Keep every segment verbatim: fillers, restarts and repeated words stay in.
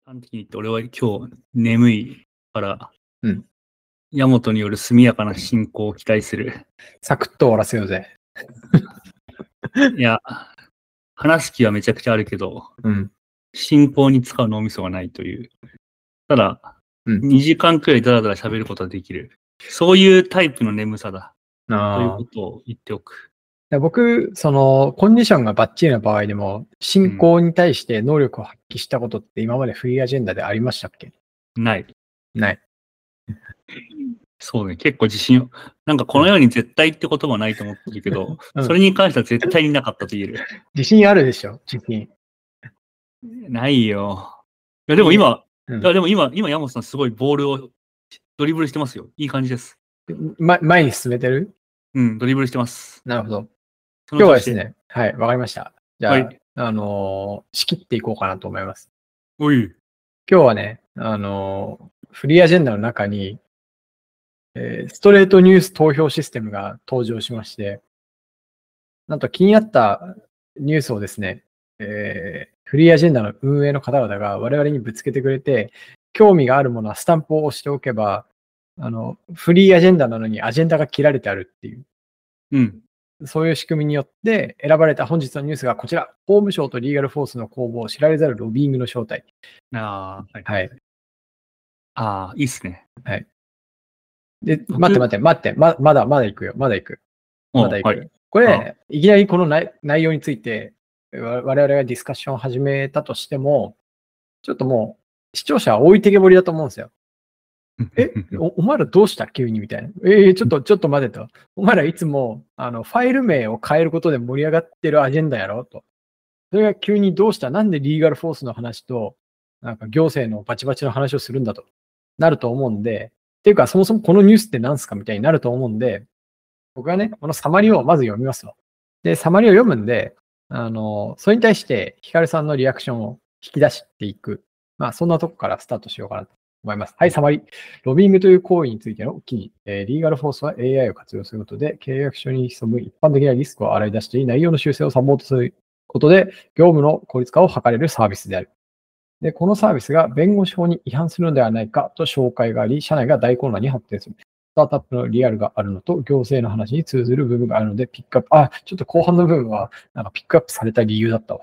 端的に言って俺は今日眠いから、 うん。 ヤマトによる速やかな進行を期待する。 サクッと終わらせようぜ。 いや、話す気はめちゃくちゃあるけど、 うん。 進行に使う脳みそがないという。ただ、 うん、 にじかんくらいだらだら喋ることはできる。そういうタイプの眠さだ。ということを言っておく。 僕、その、コンディションがバッチリな場合でも、進行に対して能力を発揮したことって今までフリーアジェンダでありましたっけ？ ない。 ない。 そうね、結構自信を、なんかこのように絶対って言葉はないと思ってるけど、うん、それに関しては絶対になかったと言える。 自信あるでしょ、自信。 ないよ。いや、でも今、うん、いやでも今、今、山本さんすごいボールをドリブルしてますよ。いい感じです。 ま、前に進めてる？ うん、ドリブルしてます。 なるほど。今日はですね、はい、わかりました。じゃあ、はい、あのー、仕切っていこうかなと思います。 おい。 今日はね、あのー、フリーアジェンダの中に、えー、ストレートニュース投票システムが登場しまして、なんと気になったニュースをですね、えー、フリーアジェンダの運営の方々が我々にぶつけてくれて、興味があるものはスタンプを押しておけば、あの、フリーアジェンダなのにアジェンダが切られてあるっていう。 うん。 そういう仕組みによって選ばれた本日のニュースがこちら。法務省とリーガルフォースの攻防、知られざるロビーイングの正体。 ああ、はい。 はい。 ああ、いいっすね。 はい。で、待って待って、待って、ままだ、まだ行くよ。まだ行く。まだ行く。はい、これ、いきなりこの内容について、我々がディスカッションを始めたとしても、ちょっともう、視聴者は置いてけぼりだと思うんですよ。えお、お前らどうした急にみたいな。えー、ちょっと、ちょっと待てと。お前らいつも、あの、ファイル名を変えることで盛り上がってるアジェンダやろと。それが急にどうしたなんでリーガルフォースの話と、なんか行政のバチバチの話をするんだとなると思うんで、っていうか、そもそもこのニュースって何すかみたいになると思うんで、僕はね、このサマリをまず読みますわ。で、サマリを読むんで、あの、それに対して、ヒカルさんのリアクションを引き出していく。まあ、そんなとこからスタートしようかなと思います。はい、サマリ。ロビングという行為についての記事。えー、リーガルフォースは エーアイ を活用することで、契約書に潜む一般的なリスクを洗い出して、内容の修正をサポートすることで、業務の効率化を図れるサービスである。で、このサービスが弁護士法に違反するのではないかと紹介があり、社内が大混乱に発展する。スタートアップのリアルがあるのと、行政の話に通ずる部分があるので、ピックアップ、あ、ちょっと後半の部分は、なんかピックアップされた理由だったわ。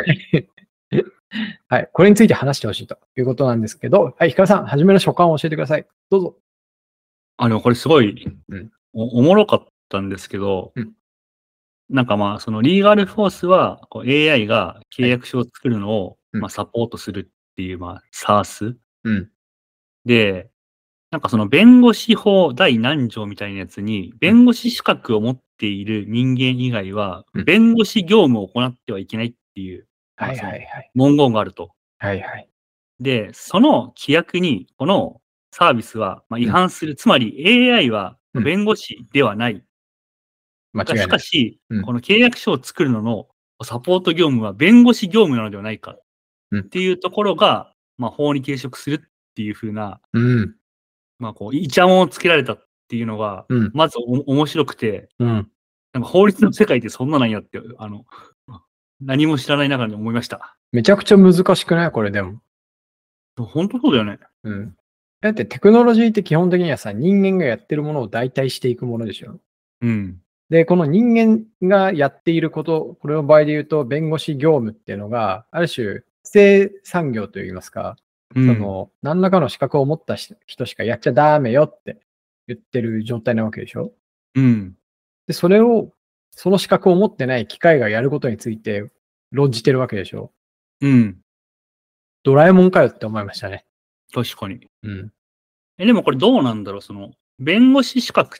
はい。これについて話してほしいということなんですけど、はい。ヒカルさん、初めの所感を教えてください。どうぞ。 あ、でもこれすごい、うん、お, おもろかったんですけど、うん、なんかまあ、そのリーガルフォースはこう エーアイ が契約書を作るのを、はい、まあ、サポートするっていう、まあ、サース、うん、で、なんかその弁護士法第何条みたいなやつに、弁護士資格を持っている人間以外は、弁護士業務を行ってはいけないっていう、まあ、文言があると。 はいはい。 で、その規約に、このサービスはまあ違反する、うん、つまり エーアイ は弁護士ではない。 間違いない。 しかし、うん、この契約書を作るののサポート業務は弁護士業務なのではないかっていうところが、まあ、法に抵触するっていうふうな、 うんまあ、こう、イチャモンをつけられたっていうのが、うん、まずお面白くて、うん、なんか法律の世界ってそんななんやって、あの、何も知らない中で思いました。 めちゃくちゃ難しくないこれでも。 本当そうだよね。 うん。だってテクノロジーって基本的にはさ、人間がやってるものを代替していくものでしょ。 うん。 で、この人間がやっていること、これの場合で言うと、弁護士業務っていうのが、ある種、規制産業といいますか、うん、その、何らかの資格を持った人しかやっちゃダメよって言ってる状態なわけでしょ。 うん。 で、それを、その資格を持ってない機械がやることについて論じてるわけでしょ。 うん。 ドラえもんかよって思いましたね。 確かに。 うん。 え、でもこれどうなんだろう、その、弁護士資格って、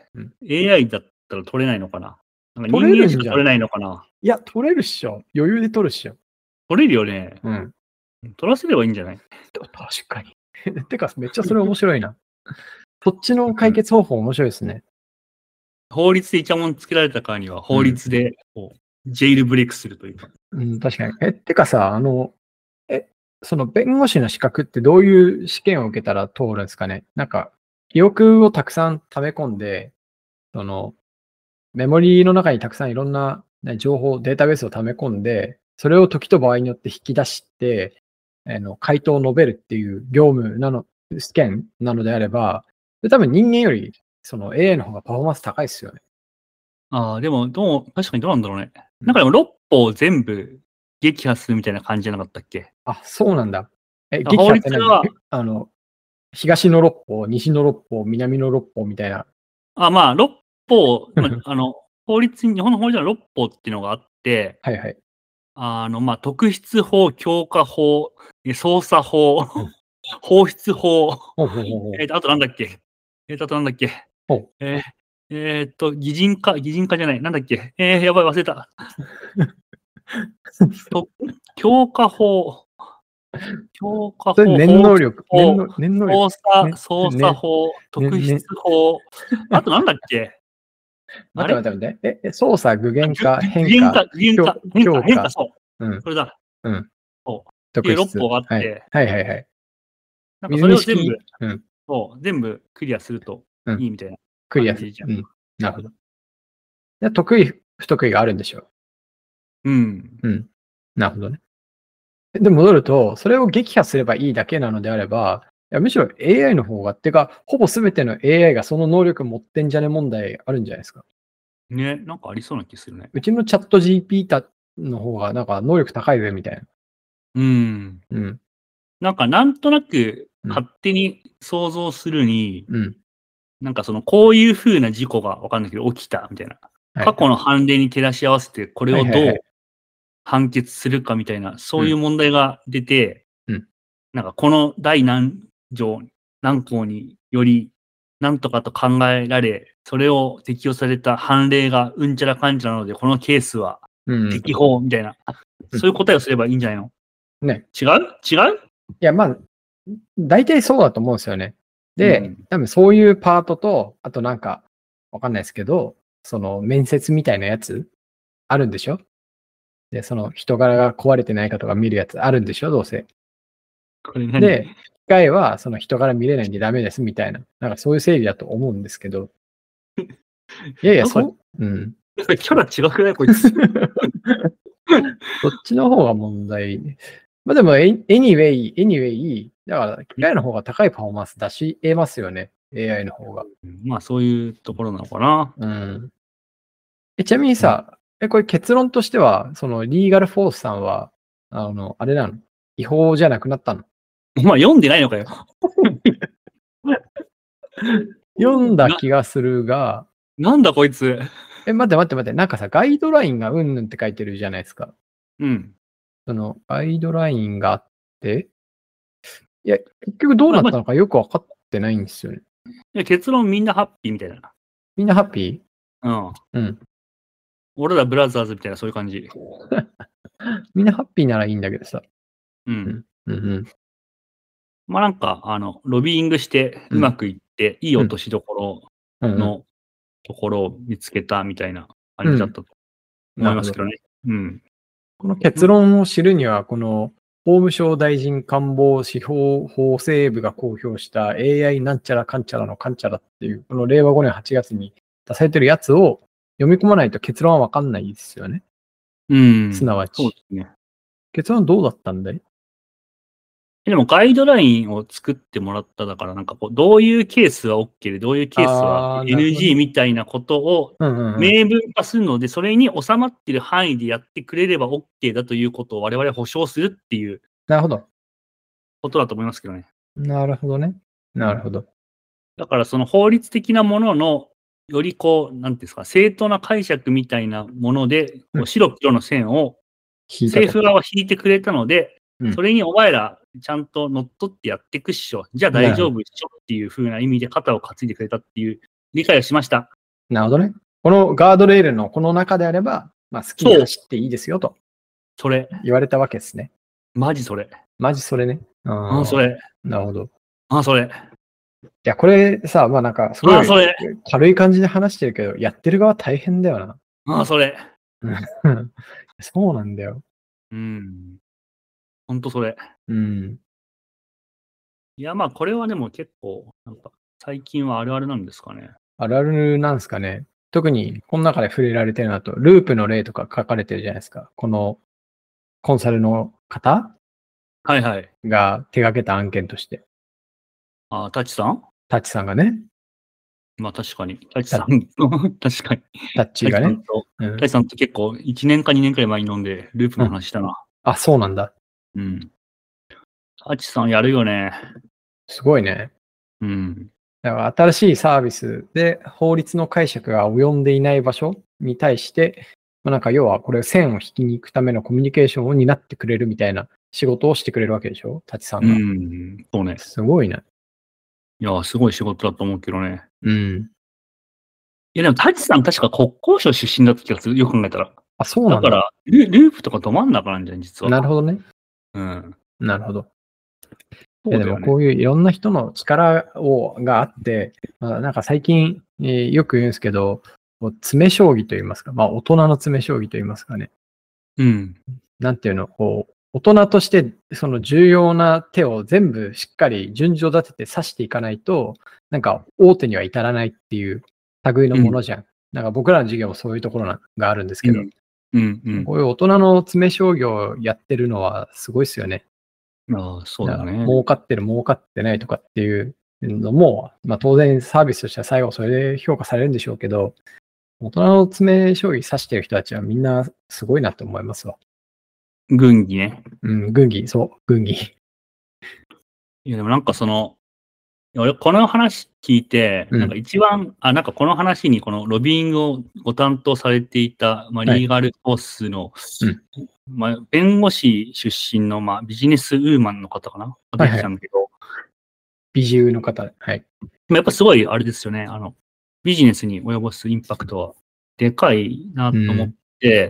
エーアイ だったら取れないのかな、なんか人間しか取れないのかな。 いや、取れるっしょ。余裕で取るっしょ。 取れるよね。 うん。 取らせればいいんじゃない？ 確かに。てか、めっちゃそれ面白いな。そっちの解決方法面白いですね。 法律でイチャモンつけられたからには、法律でこう、ジェイルブレイクするというか。 うん、確かに。え、てかさ、あの、え、その弁護士の資格ってどういう試験を受けたら通るんですかね？なんか、記憶をたくさん溜め込んで、その、メモリーの中にたくさんいろんな、ね、情報、データベースを溜め込んで、それを時と場合によって引き出して、 あの回答を述べるっていう業務なの、試験なのであれば、多分人間よりその エーアイ の方がパフォーマンス高いですよね。 ああ、でも、どう、確かにどうなんだろうね。なんかでもろっぽを全部撃破するみたいな感じじゃなかったっけ？ あ、そうなんだ。え、 あ、法撃破って何？ 律は、 あの、東の六方、西の六方、南の六方みたいな。 あ、まあ、ろっぽ、ま、あの、法律に、日本の法律はろっぽっていうのがあって、 はいはい。 あの、まあ、特筆法、強化法、え、捜査法、 うん。 放出法、 ほうほうほうほう。 えっと、あとなんだっけ？えっと、あとなんだっけ？ ほう。 ええ、えっと、擬人化擬人化じゃない、なんだっけ？ええ、やばい忘れた。と強化法強化それ法、 念能力、 放出念の念能法、 力。 捜査ね、 捜査ね、 法、特筆ねね。 法、あとなんだっけ？あれ？ 待って待って待って。え、え、操作、具現化、 ぐ変化、 具現化具現強化変化変化、 強化。 そう。 うん、 それだ。 うん。 そう。っていうろっ特筆。 ぽがあっはい。 て、 はいはいはい。 なんかそ水れを全部に式、うん、 そう、全部クリアするとうん。 いいみたいなクリアする。 感じじゃん。 うん。なるほど。で得意、不得意があるんでしょうん。 う。うん。なるほどね。で、戻ると、それを撃破すればいいだけなのであれば、いやむしろ エーアイ の方が、ってか、ほぼ全ての エーアイ がその能力持ってんじゃね問題あるんじゃないですか。 ね、なんかありそうな気するね。 うちのチャット ジーピー たの方が、なんか能力高いぜ、みたいな。 うん。 うん。 なんかなんとなくうん。 勝手に想像するに、 うん。 なんかそのこういう風な事故がわかんないけど起きたみたいな。 はい過去の判例に照らし合わせてこれをどうはいはいはい。 判決するかみたいな、そういううん。 問題が出て、 うん。 なんかこの第何条何項により、なんとかと考えられ、それを適用された判例がうんちゃらかんちゃらなので、このケースはうんうん。 適法みたいな、 うん。 そういう答えをすればいいんじゃないの？ ね。 違う？違う？ いや、まあ、大体そうだと思うんですよね。 うで、 ん。 多分そういうパートと、あとなんか、わかんないですけど、その面接みたいなやつあるんでしょ？で、その人柄が壊れてないかとか見るやつあるんでしょ？どうせ。 これ何？ で、機械はその人柄見れないんでダメですみたいな、なんかそういう整理だと思うんですけど。いやいや、 なんか、 そう、うん。 キャラ違くないこいつ。 そっちの方が問題。まあでも、anyway, anyway, だから機械の方が高いパフォーマンス出し得ますよね。エーアイ の方が。 まあそういうところなのかな。 うん。え、ちなみにさ、え、これ結論としては、そのリーガルフォースさんは、あの、あれなの？違法じゃなくなったの？ お前読んでないのかよ。 読んだ気がするが、 なんだこいつ。 え、待って待って待って、なんかさ、ガイドラインがうんぬんって書いてるじゃないですか。 うん。 その、ガイドラインがあって、いや、結局どうなったのかよくわかってないんですよね。 いや結論みんなハッピーみたいな。 みんなハッピうん。 ー？うん。 俺らブラザーズみたいなそういう感じ。 みんなハッピーならいいんだけどさ。 う。 うんん。うんうん。 まあなんか、あの、ロビーイングしてうまくいって、いい落としどころうんうん。 のところを見つけたみたいなうん。 感じだったと思いますけどね。うん。 この結論を知るには、この法務省大臣官房司法法制部が公表した エーアイ なんちゃらかんちゃらのかんちゃらっていう、このれいわごねんはちがつに出されてるやつを読み込まないと結論はわかんないですよね。 うん。 すなわち。 そうですね。 結論どうだったんだい？ でもガイドラインを作ってもらっただから、なんかこう、どういうケースは OK で、どういうケースはあー、なるほどエヌジーね。 みたいなことをうんうんうん。 明文化するので、それに収まっている範囲でやってくれれば OK だということを我々は保証するっていうなるほど。 ことだと思いますけどね。 なるほどね。なるほど。 だからその法律的なものの、よりこう、なんていうんですか、正当な解釈みたいなもので、こううん白黒の線を引いたと。 政府側は引いてくれたので、 うんそれにお前らちゃんと乗っ取ってやっていくっしょ。じゃあ大丈夫っしょっていう風な意味で肩を担いでくれたっていう理解をしました。 なるほどね。このガードレールのこの中であれば、まあ、好きに走っていいですよとそれ。 言われたわけですね。 マジそれ。 マジそれね。あああ、それ。 なるほど。 ああ、それ。 いや、これさ、まあなんか、すごいああ、それ。 軽い感じで話してるけど、やってる側大変だよな。 ああ、それ。 そうなんだよ。 うん。ほんとそれ。 うん。 いや、まあ、これはでも結構、なんか、最近はあるあるなんですかね。 あるあるなんですかね。特に、この中で触れられてるのだと、ループの例とか書かれてるじゃないですか。この、コンサルの方はいはい。 が手掛けた案件として。 ああ、タッチさんタッチさんがね。 まあ確かに。タッチさん、確かに。 タッチがね。 タッチさんと結構いちねんかにねんくらい前に飲んで、ループの話したな。うん、 あ、そうなんだ。 うん。タッチさんやるよね。 すごいね。 うん。 だから新しいサービスで法律の解釈が及んでいない場所に対して、まあ、なんか要はこれ線を引きに行くためのコミュニケーションを担ってくれるみたいな仕事をしてくれるわけでしょ、タチさんが。 うん、そうね。 すごいね。 いや、すごい仕事だと思うけどね。 うん。 いや、でもタチさん確か国交省出身だった気がする。よく考えたら。 あ、そうなんだ。 だからル、ループとかど真ん中なんじゃん、実は。 なるほどね。 うん。 なるほど。 そうだよね、 でもこういういろんな人の力をがあって、まあ、なんか最近、えー、よく言うんですけど、詰将棋と言いますか、まあ大人の詰将棋と言いますかね。 うん。 なんていうの、こう、大人としてその重要な手を全部しっかり順序立てて指していかないと、なんか大手には至らないっていう類のものじゃん。うん、なんか僕らの授業もそういうところがあるんですけど、 うんうんうん、 こういう大人の詰将棋をやってるのはすごいですよね。 ああ、そうだね。 儲かってる、儲かってないとかっていうのも、まあ当然サービスとしては最後それで評価されるんでしょうけど、大人の詰将棋指してる人たちはみんなすごいなと思いますわ。 軍技ね。 うん、軍技、そう、軍技。 いや、でもなんかその、俺、この話聞いて、なんか一番、うん、あ、なんかこの話にこのロビーイングをご担当されていた、まあ、リーガルフォースの、はい、まあ、弁護士出身の、まあ、ビジネスウーマンの方かな出てきたんだけど、はいはい、 ビジューの方、はい。 やっぱすごい、あれですよね、あの、ビジネスに及ぼすインパクトはでかいなと思って、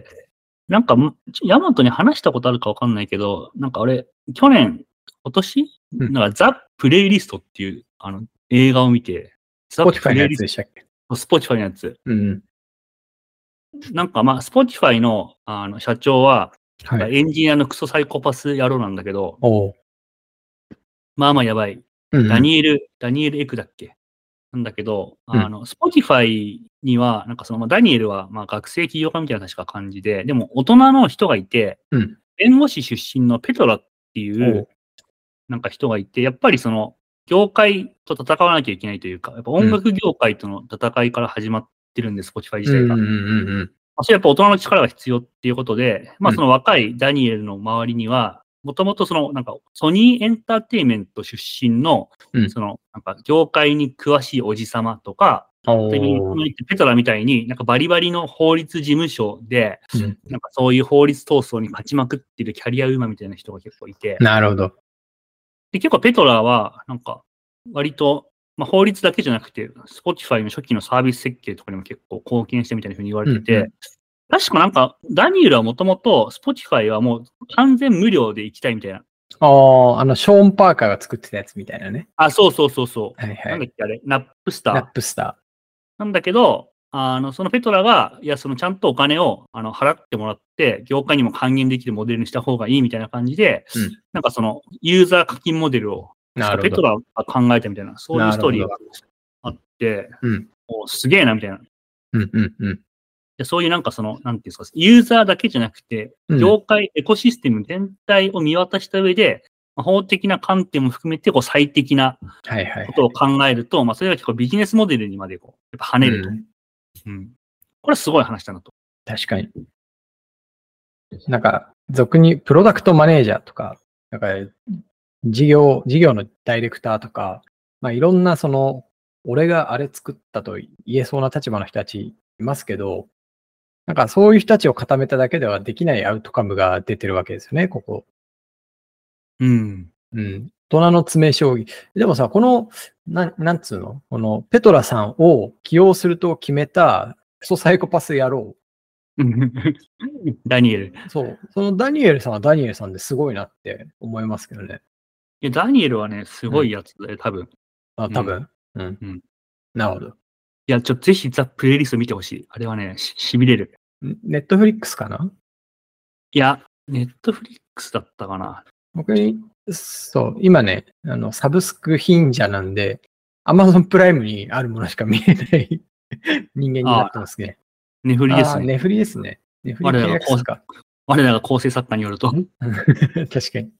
うん、なんか、ヤマトに話したことあるかわかんないけど、なんか俺、去年、今年、うん、なんかザ・プレイリストっていうあの映画を見て、 ザ・プレイリストでしたっけ？ スポティファイのやつ。 うん、 なんかまあ、スポティファイのあの社長は、はい、エンジニアのクソサイコパス野郎なんだけど、まあまあやばい。うんうん、ダニエル、ダニエル・エクだっけなんだけど、あの、スポティファイには、なんかその、まあ、ダニエルはまあ学生起業家みたいな確か感じで、でも大人の人がいて、うん、弁護士出身のペトラっていう、なんか人がいて、やっぱりその、業界と戦わなきゃいけないというか、やっぱ音楽業界との戦いから始まってるんです、Spotify 自体が。それやっぱ大人の力が必要っていうことで、まあその若いダニエルの周りには、もともとその、なんか、ソニーエンターテインメント出身の、その、なんか、業界に詳しいおじさまとか、ペトラみたいに、なんかバリバリの法律事務所で、うん、なんかそういう法律闘争に勝ちまくってるキャリアウーマンみたいな人が結構いて。 なるほど。 で、結構ペトラは、なんか、割と、まあ、法律だけじゃなくて、Spotify の初期のサービス設計とかにも結構貢献してみたいな風に言われてて、うんうん、確かなんか、ダニエルはもともと、Spotify はもう完全無料で行きたいみたいな。 ああ、あの、ショーン・パーカーが作ってたやつみたいなね。 あ、そうそうそうそう。 はいはい。 なんだっけあれ、ナップスター。 ナップスター。 なんだけど、あの、そのペトラが、いや、そのちゃんとお金を、あの、払ってもらって、業界にも還元できるモデルにした方がいいみたいな感じで、うん、なんかその、ユーザー課金モデルを、ペトラが考えたみたいな、そういうストーリーがあって、うん、おすげえな、みたいな。 うんうんうん。 でそういうなんかその、なんていうんですか、ユーザーだけじゃなくて、業界、エコシステム全体を見渡した上で、まあ、法的な観点も含めて、こう、最適なことを考えると、はいはいはい、まあ、それが結構ビジネスモデルにまでこう、やっぱ跳ねると。うんうん、これはすごい話だなと。 確かに。なんか、俗にプロダクトマネージャーとか、なんか、事業、事業のダイレクターとか、まあいろんなその、俺があれ作ったと言えそうな立場の人たちいますけど、なんかそういう人たちを固めただけではできないアウトカムが出てるわけですよね、ここ。 うん。 うん。大人の詰将棋。でもさ、この、ななんつうのこのペトラさんを起用すると決めたクソサイコパス野郎。 ダニエル。 そう。そのダニエルさんはダニエルさんですごいなって思いますけどね。 いや、ダニエルはね、すごいやつで、うん、多分。 あ、多分、うん、うん。うん。なるほど。いや、ちょっとぜひザ・プレイリスト見てほしい。あれはね、し、しびれる。 ネットフリックスかないや、ネットフリックスだったかな。 僕に、そう、今ね、あの、サブスク貧者なんで、アマゾンプライムにあるものしか見えない人間になってますね。 ネフリですね。 ネフリですね。ネフリ契約すか。 我らが構成作家によると。 確かに。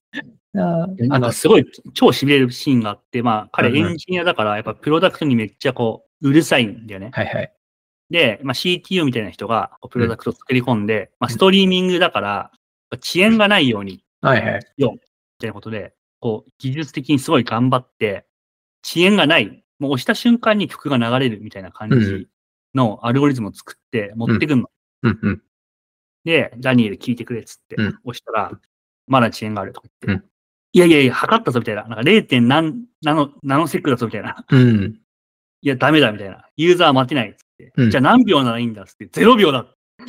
あなんかすごい超痺れるシーンがあって、まあ彼エンジニアだから、やっぱプロダクトにめっちゃこう、うるさいんだよね。 はいはい。 で、まあ、シーティーユー みたいな人がプロダクトを作り込んで、うん、まあ、ストリーミングだから、遅延がないように、 はいはい。 よ、みたいなことで、こう、技術的にすごい頑張って、遅延がない、もう押した瞬間に曲が流れるみたいな感じのアルゴリズムを作って持ってくんの。 うんうんうん、 で、ダニエル聞いてくれっつって押したら、まだ遅延があるとか言って、 うん、 いやいやいや、測ったぞみたいな、なんか ゼロ. 何ナノ、ナノセックだぞみたいな。 うん、 いや、ダメだみたいな。ユーザー待てないっつって。 うん、 じゃあ何秒ならいいんだっつって、ゼロびょうだ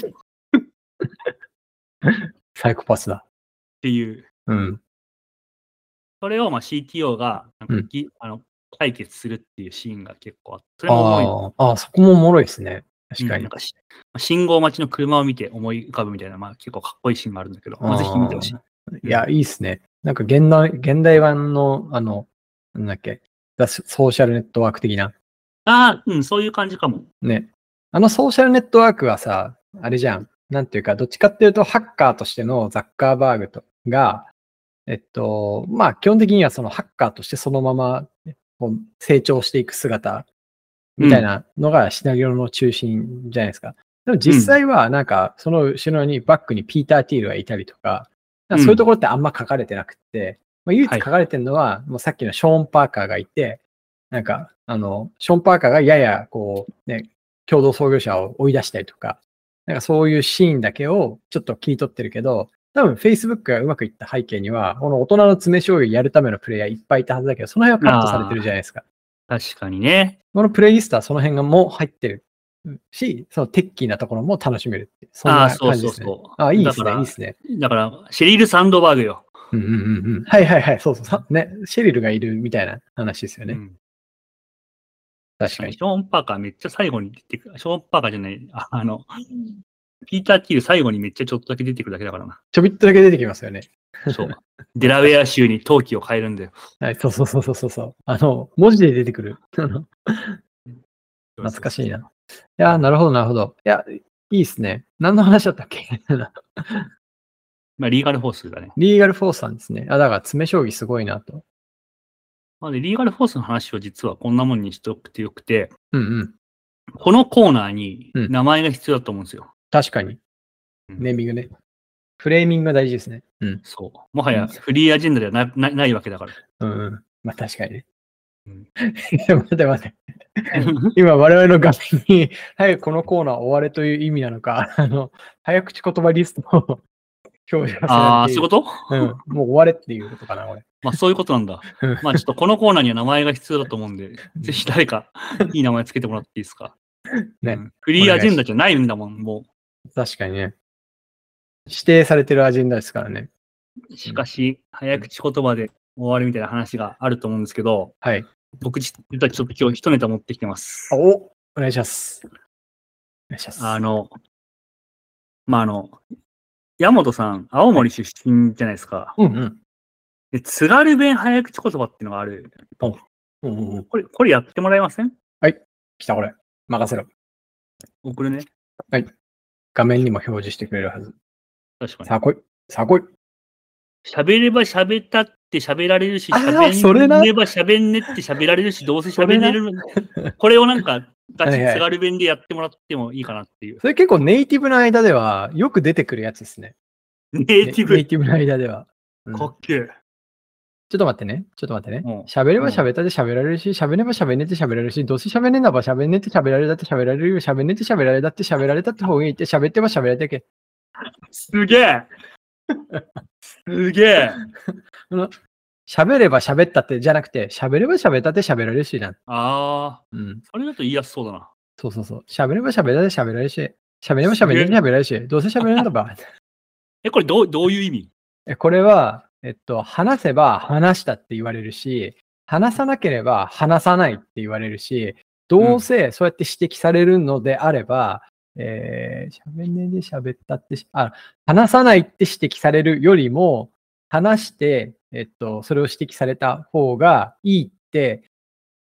サイコパスだ。 っていう。 うん。 それをまあ シーティーオー がなんか、うん、あの解決するっていうシーンが結構あって、それもおもろい。ああ、そこもおもろいですね。確かに。 うん、なんか信号待ちの車を見て思い浮かぶみたいな、まあ結構かっこいいシーンがあるんだけど、まあ、ぜひ見てほしい。 いや、いいっすね。なんか現代、現代版の、あの、なんだっけ、ソーシャルネットワーク的な。 ああ、うん、そういう感じかも。 ね。あのソーシャルネットワークはさ、あれじゃん。なんていうか、どっちかっていうと、ハッカーとしてのザッカーバーグとが、えっと、まあ、基本的にはそのハッカーとしてそのまま成長していく姿みたいなのがシナリオの中心じゃないですか。でも実際はなんかその後ろにバックにピーター・ティールがいたりとか、そういうところってあんま書かれてなくて、まあ、唯一書かれてるのは、もうさっきのショーン・パーカーがいて、なんか、あの、ショーン・パーカーがややこう、ね、共同創業者を追い出したりとか、なんかそういうシーンだけをちょっと切り取ってるけど、多分 Facebook がうまくいった背景には、この大人の詰め将棋をやるためのプレイヤーいっぱいいたはずだけど、その辺はカットされてるじゃないですか。 確かにね。 このプレイリストはその辺がもう入ってるし、そのテッキーなところも楽しめるっていう。そんな感じですね。ああ、そうそうそう。あ、いいですね、いいですね。 だから、シェリル・サンドバーグよ。 うんうんうんうん。はいはいはい、そうそう。ね、シェリルがいるみたいな話ですよね。うん、確かに。 ショーン・パーカーめっちゃ最後に出てくる。ショーン・パーカーじゃない、ああの、ピーター・ティール最後にめっちゃちょっとだけ出てくるだけだからな。 ちょびっとだけ出てきますよね。 そう。デラウェア州に陶器を変えるんだよ。 はい、そうそうそうそうそう。あの、文字で出てくる。懐かしいな。いや、なるほど、なるほど。いや、いいっすね。何の話だったっけまあ、リーガルフォースだね。 リーガルフォースさんですね。あ、だから、詰将棋すごいなと。 まあ、で、リーガルフォースの話を実はこんなもんにしておくてよくて、 うんうん。 このコーナーに名前が必要だと思うんですよ。うん、 確かに。ネーミングね。フレーミングが大事ですね。うん。 そう。もはやフリーアジェンダでは な, な, ないわけだから。 うん、うん。まあ確かにね。うん、待って待って。今我々の画面に、早くこのコーナー終われという意味なのか、あの、早口言葉リストを表示させられている。 ああ、そういうことうん。もう終われっていうことかな、これ。 まあそういうことなんだ。まあちょっとこのコーナーには名前が必要だと思うんで、ぜひ誰かいい名前つけてもらっていいですか。ね、うん、フリーアジェンダじゃないんだもん、もう。確かにね。指定されてるアジェンダですからね。 しかし、早口言葉で終わるみたいな話があると思うんですけど、 はい。 僕実はちょっと今日一ネタ持ってきてます。 お、お願いします。お願いします。 あの、まあ、あの、山本さん、青森出身じゃないですか。 はい、うんうん。 で、津軽弁早口言葉っていうのがある。 うんうんうん、 これ、これやってもらえません？ はい。来た、これ。任せろ。 送るね。 はい。画面にも表示してくれるはず。 確かに。 さあ来い。さあ来い。 喋れば喋ったって喋られるし、喋れば喋んねって喋られるし、どうせ喋れる。これをなんか、ガチ津軽弁でやってもらってもいいかなっていう。 それ結構ネイティブの間ではよく出てくるやつですね。 ネイティブ。 ネイティブの間では。 うん、かっけえ。 ちょっと待ってね。ちょっと待ってね。喋れば喋ったで喋られるし、喋れば喋んねって喋られるし、どうせ喋んねえなば喋んねって喋られたって喋られるよ。喋んねって喋られたって喋られたって方がいいって喋ってば喋られたけ。 すげえすげえ喋れば喋ったってじゃなくて、喋れば喋ったって喋られるしな。 ああ。うん。それだと言いやすそうだな。 そうそうそう。喋れば喋ったって喋られるし、喋れば喋れるし喋られるし、どうせ喋れるんだば。 え、これどう、どういう意味？ え、これは、えっと、話せば話したって言われるし、話さなければ話さないって言われるし、どうせそうやって指摘されるのであれば、うん、えー、喋んねえで喋ったって、あ、話さないって指摘されるよりも、話して、えっと、それを指摘された方がいいって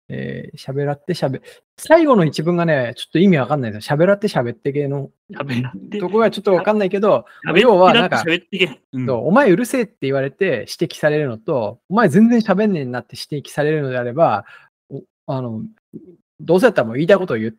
えー、喋らって喋、最後の一文がね、ちょっと意味わかんないですよ。喋らって喋って系の。 喋らって。 とこがちょっとわかんないけど、 要はなんか、喋ってけ、 うん、お前うるせえって言われて指摘されるのと、お前全然喋んねえなって指摘されるのであれば、あの、どうせやったらもう言いたいことを言って、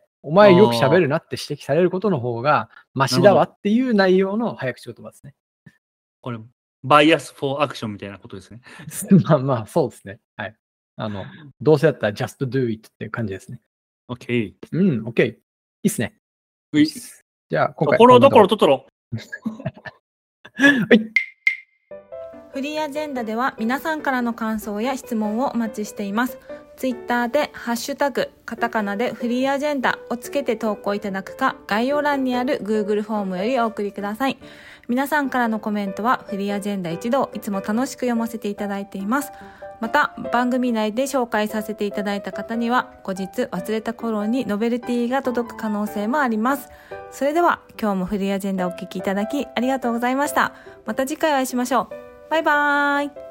お前よく喋るなって指摘されることの方がマシだわっていう内容の早口言葉ですね。 これ、バイアス・フォー・アクションみたいなことですね。 まあまあ、そうですね。はい。あの、どうせやったら just do it っていう感じですね。 OK。 うん、OK。いいっすね。 いいじゃあ、今回。 ところどころトトロ。 はい。 フリーアジェンダでは皆さんからの感想や質問をお待ちしています。ツイッターでハッシュタグカタカナでフリーアジェンダをつけて投稿いただくか、概要欄にある Google フォームよりお送りください。皆さんからのコメントはフリーアジェンダ一同いつも楽しく読ませていただいています。また番組内で紹介させていただいた方には後日忘れた頃にノベルティが届く可能性もあります。それでは今日もフリーアジェンダをお聞きいただきありがとうございました。また次回お会いしましょう。バイバーイ。